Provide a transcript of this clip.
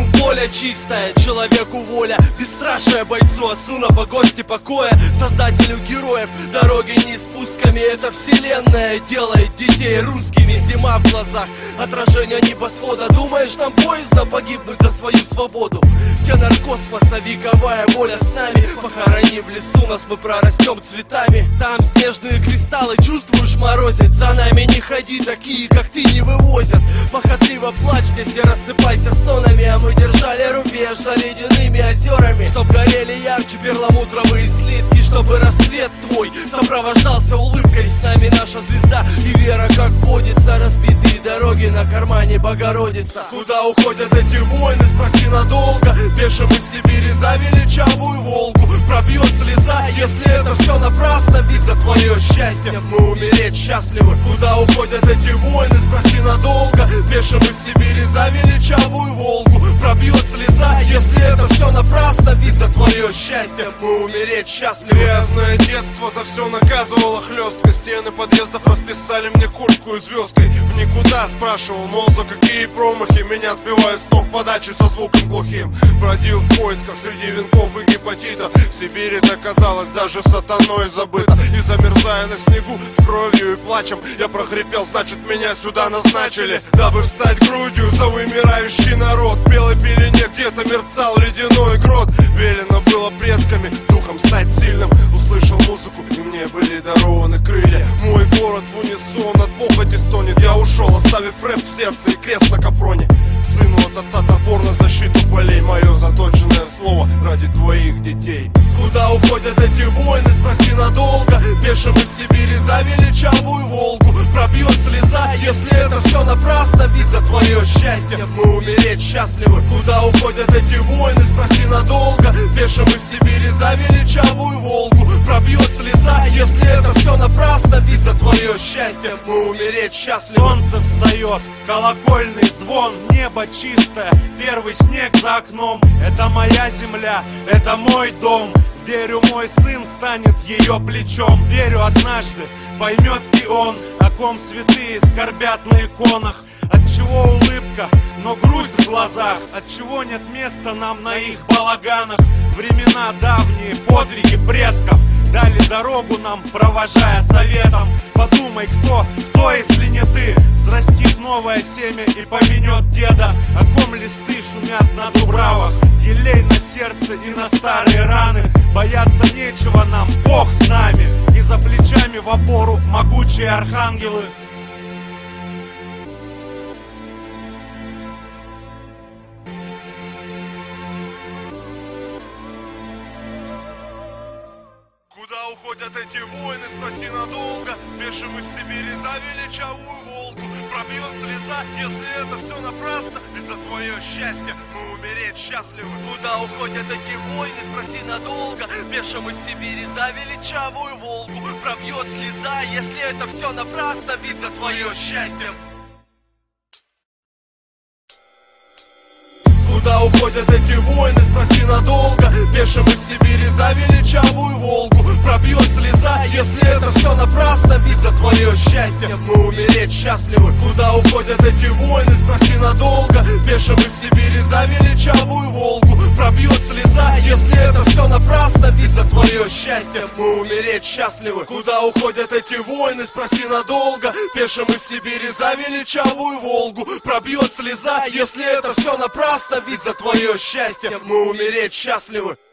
поле чистое, человеку воля, бесстрашие бойцу, отцу на погосте покоя, создателю героев. Дороги не спусками, это вселенная делает детей русскими. Зима в глазах, отражение небосвода. Думаешь, нам поездно погибнуть за свою свободу? Тенор космоса, вековая воля с нами. Похорони в лесу нас, мы прорастем цветами. Там снежные кристаллы, чувствуешь, морозит. За нами не ходи, такие как ты не вывозят. Похотливо плачь здесь и рассыпайся стонами. А мы держали рубеж за ледяными озерами, чтоб горели ярче перламутровые слитки, чтобы рассвет твой сопровождался улыбкой. С нами наша звезда и вера, как водится. Разбитые дороги на кармане Богородица. Куда уходят эти войны, спроси надолго. Пешим из Сибири за величавую Волгу пробьет слеза, если это все напрасно. Ведь за твое счастье мы умереть счастливы. Куда уходят эти войны, спроси надолго. Пешим из Сибири за величавую Волгу пробьет слеза, если это все напрасно. Ведь за твое счастье мы умереть счастливы. Грязное детство за все наказывало хлестко. Стены подъездов расписали мне куртку и звездкой. В никуда спрашивал, мол, за какие промахи меня сбивают с ног подачу со звуком глухим. Бродил в поисках среди венков и гепатита. В Сибири это казалось даже сатаной забыто. И замерзая на снегу с кровью и плачем, я прохрипел, значит меня сюда назначили, дабы встать грудью за вымирающий народ. В белой пелене где-то мерцал ледяной грот. Велено было предками духом стать сильным. Услышал музыку, и мне были дарованы крылья. Мой город в унисон от похоти стонет. Я ушел, оставив рэп в сердце и крест на капроне. Сыну от отца топор на защиту полей. Мое заточенное слово ради твоих детей. Куда уходят эти войны, спроси надолго. Пешим из Сибири за величавую Волгу пробьет слеза, если это все напрасно. Ведь за твое счастье мы умереть счастливы. Куда уходят эти войны, спроси надолго. Пешим из Сибири за величавую Волгу пробьет слеза, если это все напрасно. Ведь за твое счастье мы умереть счастливы. Солнце встает, колокольный звон, небо чистое, первый снег за окном. Это моя земля, это мой дом. Верю, мой сын станет ее плечом. Верю, однажды поймет и он, о ком святые скорбят на иконах. Отчего улыбка, но грусть в глазах? Отчего нет места нам на их балаганах? Времена давние, подвиги предков дали дорогу нам, провожая советом. Подумай, кто, если не ты, взрастит новое семя и поменет деда. О ком листы шумят на дубравах, елей на сердце и на старые раны. Бояться нечего нам, Бог с нами, и за плечами в опору могучие архангелы. Куда уходят эти войны, спроси надолго. Пешим из Сибири за величавую Волгу пробьет слеза, если это все напрасно. Ведь за твое счастье мы умереть счастливы. Куда уходят эти войны, спроси надолго. Пешим из Сибири за величавую Волгу пробьет слеза, если это все напрасно. Ведь за твое счастье. Куда уходят эти войны, спроси надолго. Пешим из Сибири за величавую Волгу пробьет слеза, если это все напрасно. Ведь за твое счастье мы умереть счастливы. Куда уходят эти войны, спроси надолго. Пешим из Сибири за величавую Волгу пробьет слеза, если это все напрасно. Ведь за твое счастье мы умереть счастливы. Куда уходят эти войны, спроси надолго. Пешим из Сибири за величавую Волгу пробьет слеза, если это все напрасно. Ведь за твое счастье мы умереть счастливы.